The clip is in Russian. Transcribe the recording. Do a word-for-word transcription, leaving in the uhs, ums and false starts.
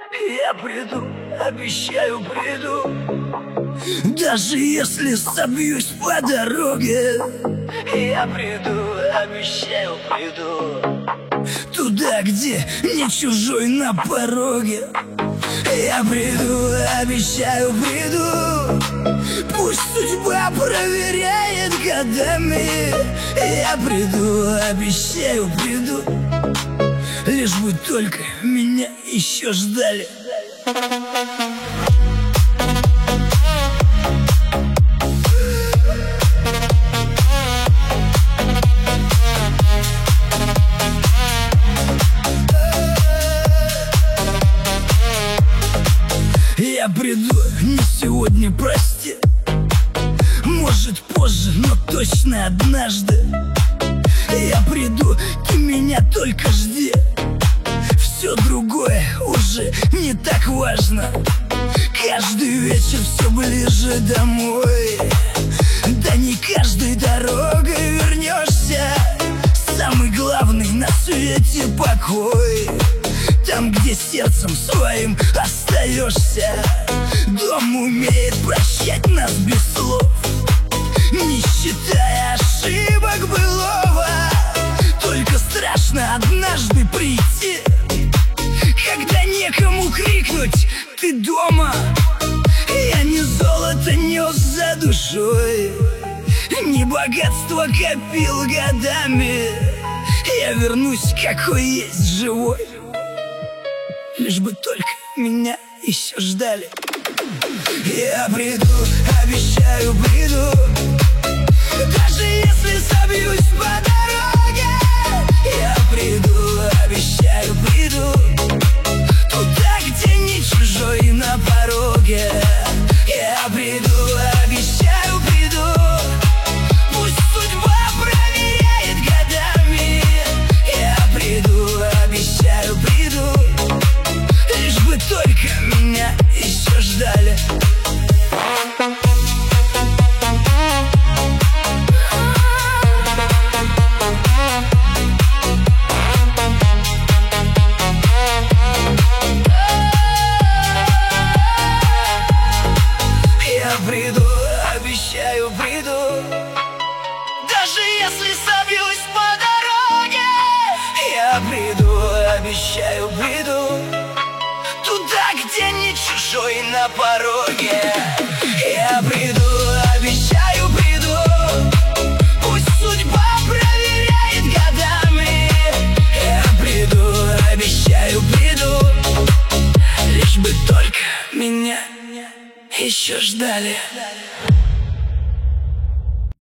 Я приду, обещаю, приду. Даже если собьюсь по дороге, я приду, обещаю, приду. Туда, где не чужой на пороге, я приду, обещаю, приду. Пусть судьба проверяет годами, я приду, обещаю, приду. Лишь бы только меня еще ждали. Я приду, не сегодня, прости. Может позже, но точно однажды. Я приду, ты меня только жди. Все другое уже не так важно. Каждый вечер все ближе домой. Да не каждой дорогой вернешься. Самый главный на свете покой. Там, где сердцем своим остаешься. Дом умеет прощать нас без слов, не считая ошибок былого. Только страшно однажды прийти, когда некому крикнуть: ты дома. Я не золото нес за душой, не богатство копил годами. Я вернусь, какой есть, живой. Лишь бы только меня еще ждали. Я приду, обещаю, приду. Даже если собьюсь по дороге, я приду, обещаю, приду. Туда, где не чужой на пороге, я приду, обещаю, приду. Пусть судьба проверяет годами, я приду, обещаю, приду. Лишь бы только меня еще ждали. Я приду, обещаю, приду. Даже если собьюсь по дороге, я приду, обещаю, приду. Туда, где не чужой на пороге, я приду, обещаю, приду. Пусть судьба проверяет годами, я приду, обещаю, приду. Лишь бы только меня еще ждали.